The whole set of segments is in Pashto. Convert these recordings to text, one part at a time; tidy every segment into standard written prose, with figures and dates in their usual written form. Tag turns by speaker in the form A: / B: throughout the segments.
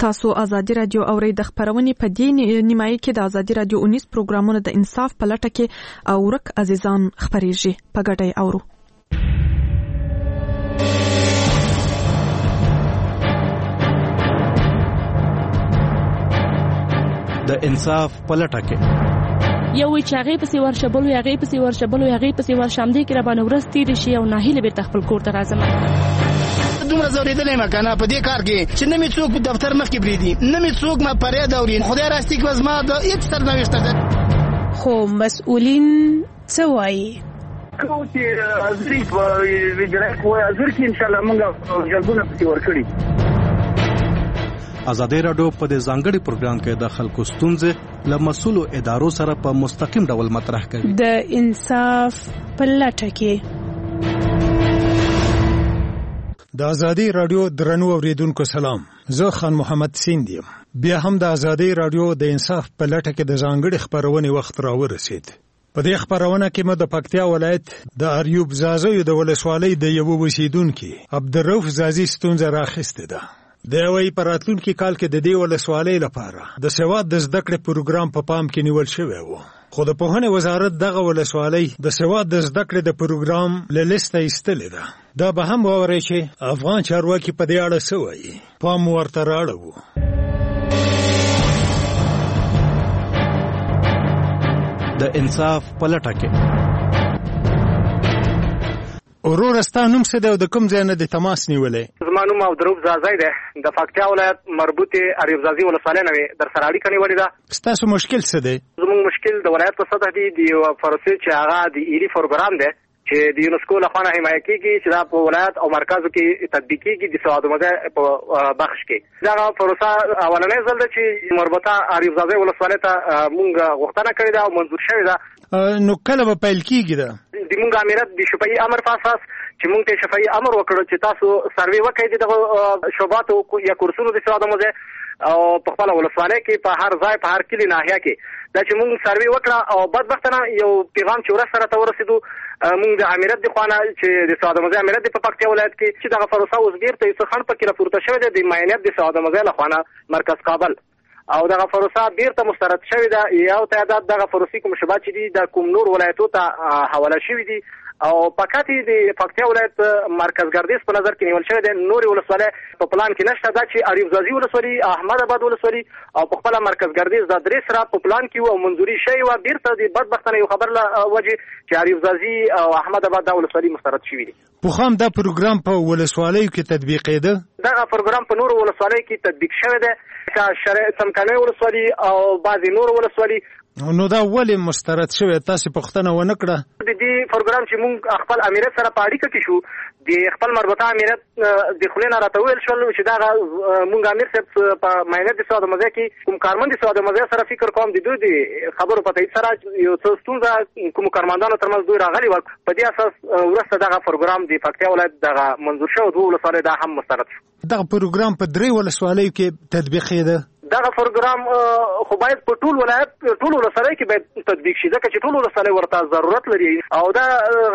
A: تاسو ازادي رادیو اورئ د خبرونې په دې نیمایي کې د ازادي رادیو 19 پروګرامونو د انصاف په لټه کې او ورک عزیزان خبرېږي په ګډه اورو.
B: د انصاف په لټه کې
C: یو وی چې هغه پسې ورشبلو هغه پسې ورشبلو هغه پسې ورشمدې کې را باندې ورستې رشي او ناهیله به تخپل کور ته راځم.
D: دومره زوریدلې مکنه په دې کار کې چې نه می څوک په دفتر مخ کې بریدي نه می څوک ما پرې دوري خدای راستي کې وزما د هیڅ سرنوشت ده.
E: خو مسؤلین څه وایي؟
F: کو چې ازري ویجره کوه ازر کې ان شاء الله موږ جلبونه پسې ورکړي.
B: ازادي رادیو په دې ځانګړي پروګرام کې د خلکو ستونزې له مسؤلو ادارو سره په مستقیم ډول مطرح کوي.
E: د انصاف په لټه کې
G: د ازادي رادیو درنو اوریدونکو سلام. زه خان محمد سیند یم. بیا هم د ازادي رادیو د انصاف په لټه کې د ځانګړي خبرونې وخت راورسید. په دې خبرونه کې مو د پکتیا ولایت د اریوب زازوی د ولسوالۍ د یو اوسیدونکو عبدالرؤف زازي ستونزه راخسته ده. د وی پراتلونکو کال کې د دې ولسوالۍ لپاره د سواد د زده کړې پروګرام په پام کې نیول شوی و. خو د پوهنې وزارت دغه ولسوالۍ د سواد د زده کړې د پروګرام له لیسته ایستلې ده. دا به هم ووري چې افغان چارواکي په دې اړه څه وایي. پام ورته راړو.
B: د انصاف په لټه کې
G: اورورستا نوم څه دی او د کوم ځای نه د تماس نیولې؟
H: زما نوم عبدالرؤف زازی دی د پکتیا ولایت مربوطه اریوب زازي ولسوالۍ نه در سره اړیکه نیولې ده.
G: ستاسو مشکل څه دی؟
H: زموږ مشکل د ولایت په سطح دی د پروسې چې هغه د ایلی پروګرام دی چې د یونسکو له خوا حمایه کیږي چې دا په ولایت او مرکزو کې تطبیق کیږي د سواد مزه په بخش کې. دا پروسه اولنې ځل ده چې مربوطه اریوب زازي ولسوالۍ ته مونږ غوښتنه کړې ده او منظور شوې ده.
G: نو کله به پیل کیږي ده؟
H: د مونږ امریت د شفاهي امر په اساس چې مونږ ته شفاهي امر وکړو چې تاسو سروې وکړئ د شوباتو یا کورسونو د سواد مزه او په خپل ولسوالۍ کې په هر ځای په هر کلی ناحیه کې دا چې مونږ سروې وکړه او بدبختانه یو پیغام چې ورسره ته ورسېدو مونږ د امریت د خوانه چې د سواد مزه امریت په پکتیا ولایت کې چې دغه پروسه اوس بیرته یو څه خند پکې راپورته شوې ده د معاینات د سواد مزه له خوانه مرکز کابل او دغه پروسه بیرته مسترد شوې ده. یو تعداد دغه پروسې کوم شبات چې دي د کوم نور ولایتو ته حواله شوې دي او پکاتې د پکتیا ولایت مرکز ګردیز په نظر کې نیول شوی دی. نورې ولسوالۍ په پلان کې نشته. دا چې اریوب زازي ولسوالۍ احمد آباد ولسوالۍ او په خپل مرکز ګردیز دا درې سره په پلان کې او منځوري شوی و. بیرته د بدبختانه یو خبر له وجه چې اریوب زازي او احمد آباد دا ولسوالۍ مسترد شوی دي.
G: پوخام دا پروګرام په ولسوالیو کې تطبیقېده؟
H: دا پروګرام په نورو ولسوالیو کې تطبیق شوی دی چې شرایط څمکنه ولسوالۍ او بعضی نور ولسوالۍ.
G: نو دا ولې مسترد شوی؟ تاسو پوښتنه ونه کړه؟
H: د دې پروګرام چې مونږ خپل امریت سره په اړیکه کې شو د خپل مربوطه امریت د خلینو راته ویل شول چې دا مونږ امیر صاحب په معاینات د سواد مزه کې کوم کارمند د سواد مزه سره فکر کوم د دوی د خبرو په تایید سره یو څه ستونزه کوم کارمندانو ترمنځ دوی راغلي و. په دې اساس ورسته دغه پروګرام د پکتیا ولایت دغه منظور شو. دوه ولسوالۍ دا هم مسترد شو.
G: دغه پروګرام په درې ولسوالیو کې تطبیقېده.
H: دغه پروګرام خو باید په ټول ولایت ټول ولسوالۍ کې باید تطبیق شي ځکه چې ټول ولسوالۍ ورته ضرورت لري او دا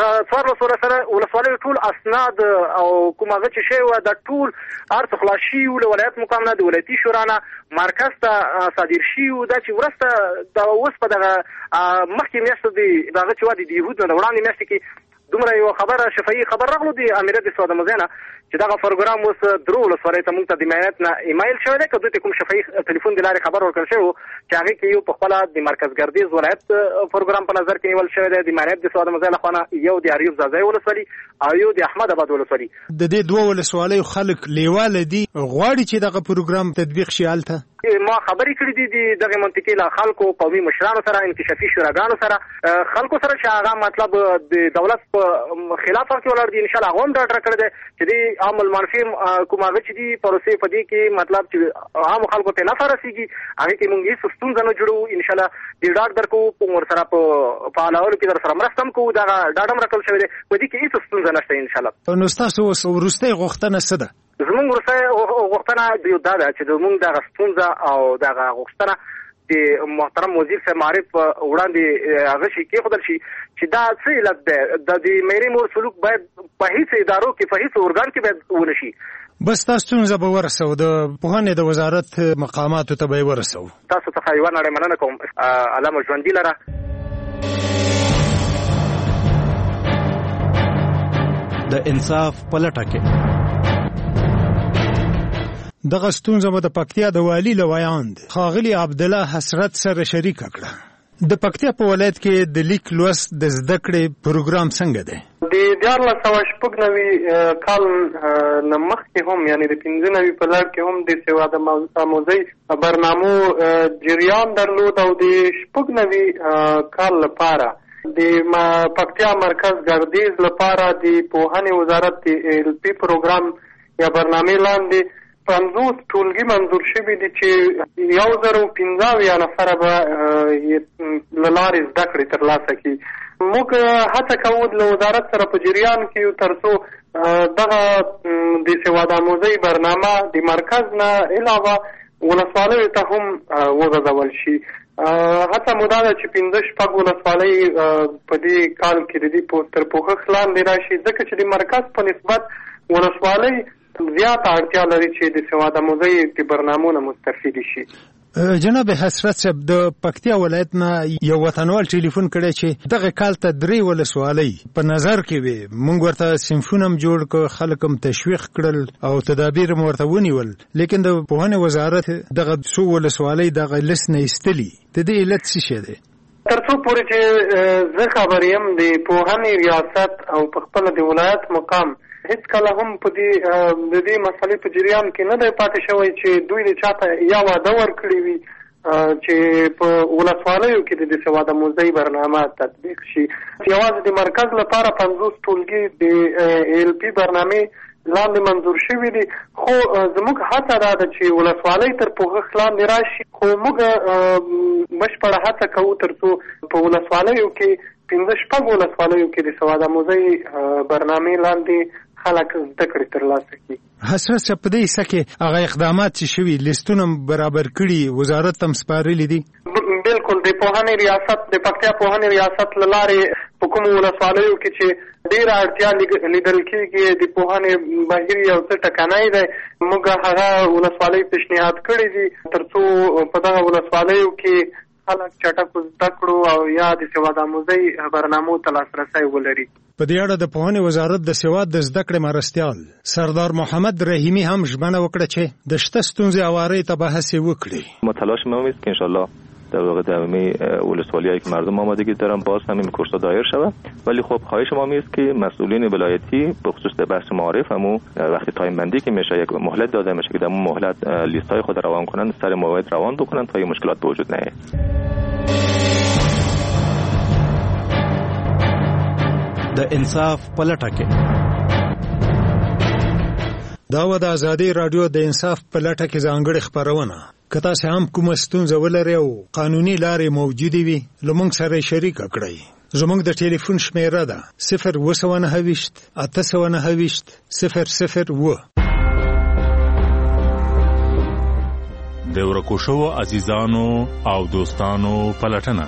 H: څوارلس ولسوالۍ ټول اسناد او کوم هغه چې شی و د ټول ارث خلاصي ولایت مقام نه د ولایتي شورا نه مرکز ته صادر شي. دا چې ورسته د اوس په دغه مخکې میاشتو دغه چې و د یهود نه وړاندې میاشتې کې دومره یو خبره شفاهي خبر راغلو د امریت د سواد مزه نه چې دغه پروګرام اوس درو ولسوالۍ ته مونږ ته د معاینات نه ایمیل شوی دی. که دوی ته کوم شفاهي ټلیفون د لارې خبر ورکړل شوی چې هغې کې یو په خپله د مرکز ګردیز ولایت پروګرام په نظر کې نیول شوی دی د معاینات د سواد مزه له خوا نه یو د اریوب زازي ولسوالۍ او یو د احمد آباد ولسوالۍ.
G: د دې دوه ولسوالیو خلک لیواله دي غواړي چې دغه پروګرام تطبیق شي. هلته
H: ما خبرې کړې دي دغه منطقې له خلکو قومي مشرانو سره انکشافي شوراګانو سره خلکو سره چې هغه مطلب د دولت په خلاف کې ولاړ دي. ان شاء الله هغه هم ډاډ راکړی دی چې د عام المنفي کوم هغه چې دي پروسې په دې کې مطلب چې عام خلکو ته نفع رسیږي هغه کې مونږ هیڅ ستونزه نه جوړو. ان شاء الله د ډاډ درکو ورسره په فعالولو کې در سره مرسته هم کوو. دا ډاډ هم راکړل شوی دی په دې کې هیڅ ستونزه نشته ان شاء الله.
G: نو ستاسو وروستۍ غوښتنه څه ده؟
H: زموږ وروستۍ غوښتنه دا ده چې زموږ دغه ستونزه او دغه غوښتنه د محترم وزیر صاحب معرف وړاندې هغه شي کېښودل شي چې دا څه علت دی د میرې مور سلوک باید په هیڅ ادارو کې په هیڅ ارګان کې باید ونه شي.
G: بس تاسو څنګه به ورسو د پوهنې د وزارت مقاماتو ته به ورسو.
H: تاسو څخه یو نړۍ مننه کوم. علامه ژوندی لره.
B: د انصاف پلټه کې
G: دغه ستونزه مو د پکتیا د والی لویاند ښاغلي عبدالله حسرت سره شریک کړه. د پکتیا په ولایت کې د لیک لوست د زده کړې پروګرام څنګه دی؟
I: د 1496 کال نه مخکې هم یعنی د 95 په لړ کې هم د سواد آموزۍ برنامو جریان درلود او د 96 کال لپاره د پکتیا مرکز ګردیز لپاره د پوهنې وزارت د LP پروګرام یا برنامه لاندې 50 ټولګي منظور شوي دي چې 1015 نفر به له لارې زده کړې ترلاسه کړي. موږ هڅه کوو له وزارت سره په جریان کې یو تر څو دغه د سواد آموزۍ برنامه د مرکز نه علاوه ولسوالیو ته هم وغځول شي. هڅه مو دا ده چې 15 ولسوالۍ په دې کال کې د دې تر پوښښ لاندې راشي ځکه چې د مرکز په نسبت ولسوالۍ زیاته اړتیا لري چې د سواد آموزۍ د برنامو نه مستفید شي.
G: جناب حسرت صاحب د پکتیا ولایت نه یو وطنوال ټلیفون کړی چې دغه کال ته 3 ولسوالۍ په نظر کې وي. موږ ورته صنفونه جوړ کړ، خلک هم تشویق کړل او تدابیر ورته ونیول، لیکن د پوهنې وزارت دغه څو ولسوالۍ دغه لیست نه ایستلي. د دې علت څه شی دی؟
I: تر څو پورې چې زه خبر یم د پوهنې ریاست او په خپل د ولایت مقام هیڅ کله هم په دې مسلې په جریان کې نه دی پاتې شوی چې دوی د چاته یا وعده ورکړي وي چې په ولسوالیو کې د سواد آموزۍ برنامه تطبیق شي. یوازې د مرکز لپاره 50 ټولګي د LP برنامې لاندې منظور شوي دي، خو زموږ هڅه دا ده چې ولسوالۍ تر پوښښ لاندې راشي، خو موږ بشپړه هڅه کوو تر څو په ولسوالیو کې 15 ولسوالیو کې د سواد آموزۍ برنامې لاندې خلک زده کړې ترلاسه کړي.
G: حسرت صاحب په دې حصه کې هغه اقدامات چې شوي لیستونه برابر کړي وزارت هم سپارلي دي؟
I: بالکل د پوهنې ریاست د پکتیا پوهنې ریاست له لارې په کومو ولسوالیو کې چې ډېره اړتیا لیدل کېږي د پوهنې بهیر یو څه ټکنی دی، موږ هغه ولسوالۍ پیشنهاد کړي دي تر څو په دغه ولسوالیو کې خلک چټکو زده کړو او یا د سواد آموزۍ برنامو ته لاسرسی ولري.
G: په دې اړه د پوهنې وزارت د سواد د زده کړې مرستیال سردار محمد رحیمی هم ژمنه وکړه چې د شته ستونزې هواري ته به هڅې وکړي.
J: ما تلاش می‌کنیم که انشالله در واقع تمامی ولسوالی‌هایی که مردم آمادگی دارن باز هم این کورس‌ها دایر شود، ولی خب خواهش ما است که مسئولین ولایتی به خصوص بحث معارف همو وقتی تایم بندی که میشه یک مهلت داده میشه که در اون مهلت لیست‌های خود روان کنن، سر موعد روان بکنن تا این مشکلات به وجود نیاد.
B: د انصاف پلټه کې
G: دا و د ازادي رادیو د انصاف پلټه کې ځانګړې خبرونه. که تاسو هم کومه ستونزه ولرئ او قانوني لارې موجودې وي لمونږ سره شریک کړئ. زموږ د ټلیفون شمیره ده 029 829 001.
K: د ورکو شوو عزیزانو او دوستانو پلټنه.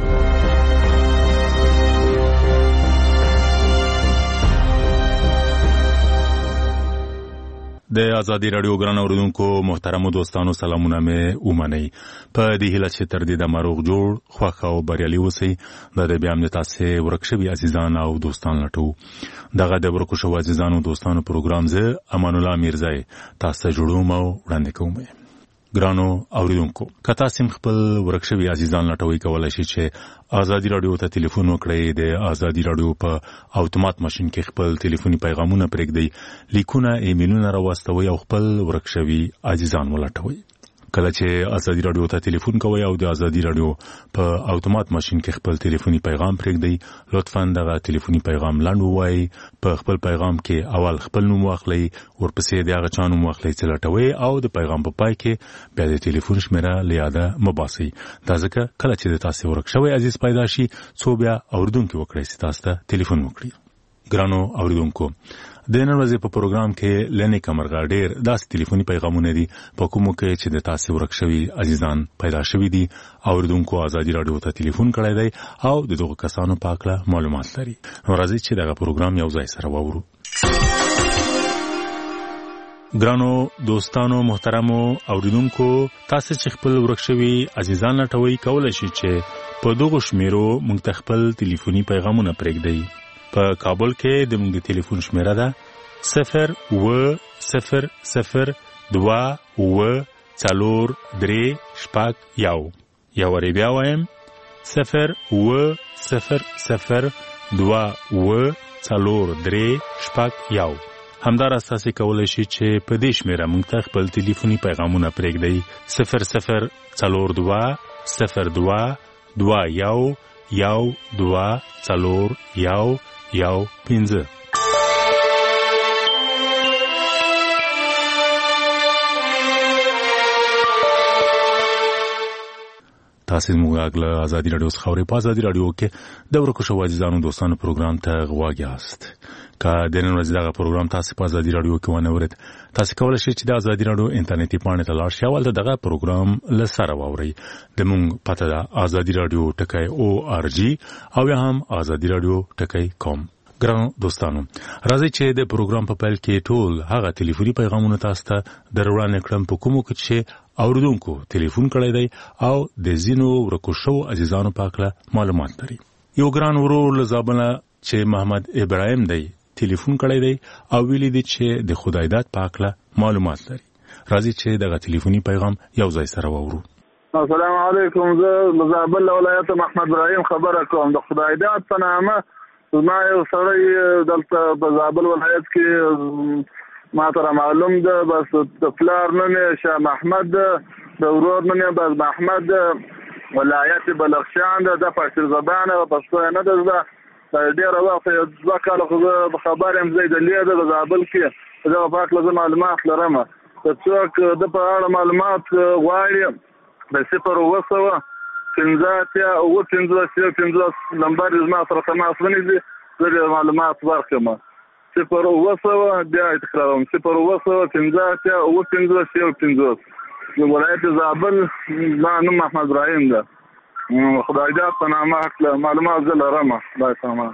K: د ازادي رادیو ګران اوریدونکو محترمو دوستانو سلامونه مې ومنئ. په دې هیله چې تر دې د مروغ جوړ خوښ او بریالي اوسئ. د بیا هم تاسو ورک شوي عزیزان او دوستان لټو. دغه د ورکو شوو عزیزانو دوستانو پروګرام زه امان الله میرزای تاسو جوړوم او وړاندې کوم. ګرانو اوریدونکو که تاسو خپل ورک شوي عزیزان لټوي کولای شئ چې ازادي رادیو ته ټلیفون وکړئ. د ازادي رادیو په اتومات ماشين کې خپل ټلیفوني پیغامونه پرېږدئ، لیکونه ایمیلونه راوستوي او خپل ورک شوي عزیزان ولټوي. کله چې ازادي رادیو ته ټلیفون کوئ او د ازادي رادیو په اتومات ماشين کې خپل ټلیفوني پیغام پرېږدئ، لطفاً دغه ټلیفوني پیغام لاند ووایئ. په خپل پیغام کې اول خپل نوم واخلئ، ورپسې د هغه چا نوم واخلئ چې لټوئ او د پیغام په پای کې بیا د ټلیفون شمیره له یاده مه باسئ. دا ځکه کله چې د تاسو ورک شوی عزیز پیدا شي څو بیا اوریدونکي وکړئ چې تاسو ته ټلیفون وکړي. ګرانو اوریدونکو د نن ورځې په پروګرام کې لنی کمرغه ډېر داسې ټلیفوني پیغامونه دي په کومو کې چې د تاسو ورک شوي عزیزان پیدا شوي دي. اوریدونکو ازادي رادیو ته ټلیفون کړی دی او د دغه کسانو په اړه معلومات لري. نو راځئ چې دغه پروګرام یو ځای سره واورو.
L: د ورکو شوو عزیزانو او دوستانو پلټنه. د انصاف پلټه کې
K: ګرانو دوستانو محترمو اوریدونکو تاسو چې خپل ورک شوي عزیزان لټوي کولای شئ چې په دغه شمیرو موږ ته خپل ټلیفوني پیغامونه پرېږدئ. په کابل کې د موږ ټلیفون شمیره ده 0200243 یا وری بیا وایم 0200243 همدار اساسي کولای شي چې په دې شمیره موږ ته خپل ټلیفوني پیغامونه پرېږدئ 00221224115. تاسو موږ غواړو ازادي رادیو خبرې په ازادي رادیو کې د ورکو شو عزیزانو دوستانو پروګرام ته غواګیاست. کا د نن ورځې دا پروګرام تاسو په ازادي رادیو کې ونه ورته تاسو کولای شئ چې د ازادي رادیو انټرنیټي پاڼې ته لاړ شئ او دغه پروګرام لسره واورئ. د مونږ پته ده ازادي رادیو .org او یا هم ازادي رادیو .com. ګرانو دوستانو راځي چې د پروګرام په پیل کې ټول هغه ټلیفوني پیغامونه تاسو ته دروړاندې کړم په کومو کې چې اوریدونکو ټلیفون کړی دی او د زینو ورکو شو عزیزانو پاکله معلومات لري. یو ګران ورور له زابله چې محمد ابراهیم دی ټلیفون کړی دی او ویلي دی چې د خدای داد پاکله معلومات لري. راځي چې دغه ټلیفوني پیغام یو ځای سره واورو.
L: السلام علیکم. زه زابل ولایت محمد ابراهیم خبره کوم. د خدای داد په نامه ما یو سړی دلته په زابل ولایت کې ما ته معلوم ده بس د پلار نوم یې شاه محمد د ورور نوم یې بس محمد ولایت بلخشان ده د پښتو زبانه او پښتو نه ده. ډېر وخت یو ځکه کال خو خبر هم زید لید د زابل کې دا پاک لازم معلومات لرم. څوک د په اړه معلومات غواړي د 015 نمبر زما سره تماس ونیسي زه معلومات ورکړم. 015 بیا تکراروم 015 ولایت زابل ما نوم محمد ابراهیم ده. خدای دې په نامه معلومات زه لرم. خدای سامان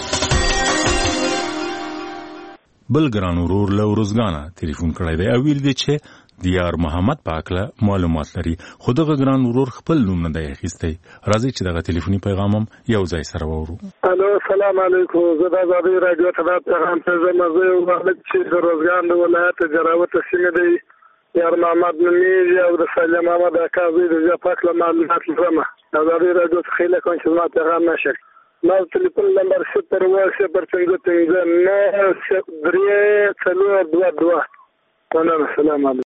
K: بل ګران ورور له روزګانه ټلیفون کړی دی او ویل دی چې دیار محمد پاکله معلومات لري. خو دغه ګران ورور خپل نوم نه دی اخیستی. راځي چې دغه ټلیفوني پیغام هم یو ځای سره واورو.
M: الو السلام علیکم. زه د ازادي رادیو ته پیغام ته زما زه یو مالک چې د روزګان د ولایت جراوت سیمه دی یار محمد نومیږي او د سلام محمد اکاوی د پاکله معلومات لرم. ازادي رادیو څخه خیلی کوم چې ما پیغام نشک. ما ټلیفون نمبر 015 السلام علیکم.